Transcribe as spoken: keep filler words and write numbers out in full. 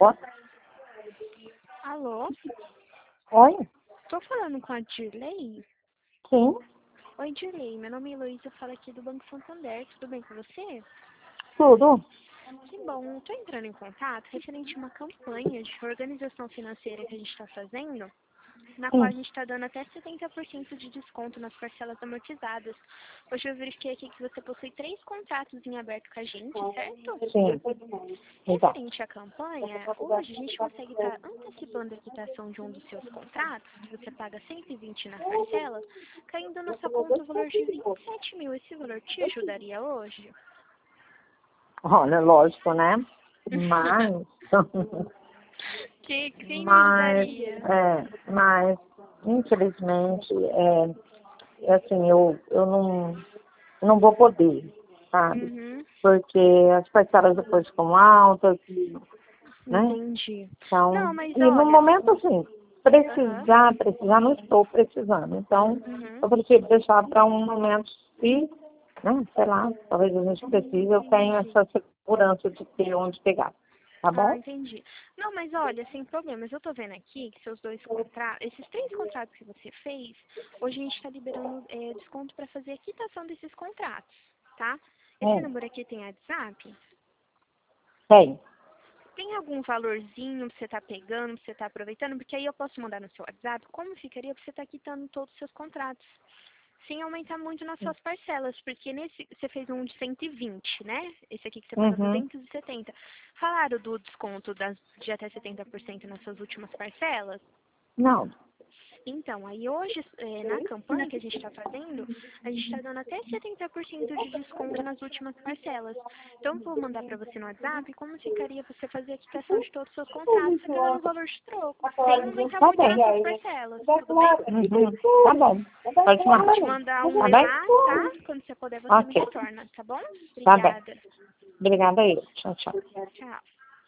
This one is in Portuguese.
Pode? Alô? Oi? Tô falando com a Dirley? Sim, Oi, Dirley. Meu nome é Heloísa, eu falo aqui do Banco Santander. Tudo bem com você? tudo. Que bom. Tô entrando em contato referente a uma campanha de organização financeira que a gente está fazendo, na qual a Sim, gente está dando até setenta por cento de desconto nas parcelas amortizadas. Hoje eu verifiquei aqui que você possui três contratos em aberto com a gente, certo? sim. Exato. Referente à campanha, hoje a gente consegue estar antecipando a quitação de um dos seus contratos, que você paga cento e vinte na parcela, caindo na sua conta o valor de vinte e sete mil. Esse valor te ajudaria hoje? Olha, lógico, né? Mas, que, quem me mas, ajudaria? é, mas, infelizmente, é, é assim, eu, eu não, não vou poder, sabe? Uhum, Porque as parcelas depois ficam altas, e, né? entendi. Não, Então, mas e no olha... momento, assim, Aham, precisar, precisar, não estou precisando. Então, uhum. eu prefiro deixar para um momento, se, né, sei lá, talvez a gente precise, eu tenho Entendi. essa segurança de ter onde pegar. Tá Ah, bom? entendi. Não, mas olha, sem problemas, eu tô vendo aqui que seus dois contratos, esses três contratos que você fez, hoje a gente está liberando é, desconto para fazer a quitação desses contratos, tá? Esse É, número aqui tem WhatsApp? tem. Tem algum valorzinho que você tá pegando, que você tá aproveitando? Porque aí eu posso mandar no seu WhatsApp como ficaria pra você estar quitando todos os seus contratos, sem aumentar muito nas suas parcelas, porque nesse você fez um de cento e vinte, né? Esse aqui que você paga Uhum. duzentos e setenta. Falaram do desconto das, de até setenta por cento nas suas últimas parcelas? Não. Então, aí hoje, é, na campanha que a gente está fazendo, a gente está dando até setenta por cento de desconto nas últimas parcelas. Então, eu vou mandar para você no WhatsApp como ficaria você fazer a quitação de todos os seus contratos pegando o valor de troco, sem aumentar Tá muito bem. nas suas parcelas, tudo bem? Uhum. Tá bom. Pode Eu vou mandar. te mandar um Tá oi bem? lá, tá? Quando você puder, você me Ok. retorna, tá bom? Tá bem. Obrigada. Obrigada aí. Tchau, tchau. Tchau.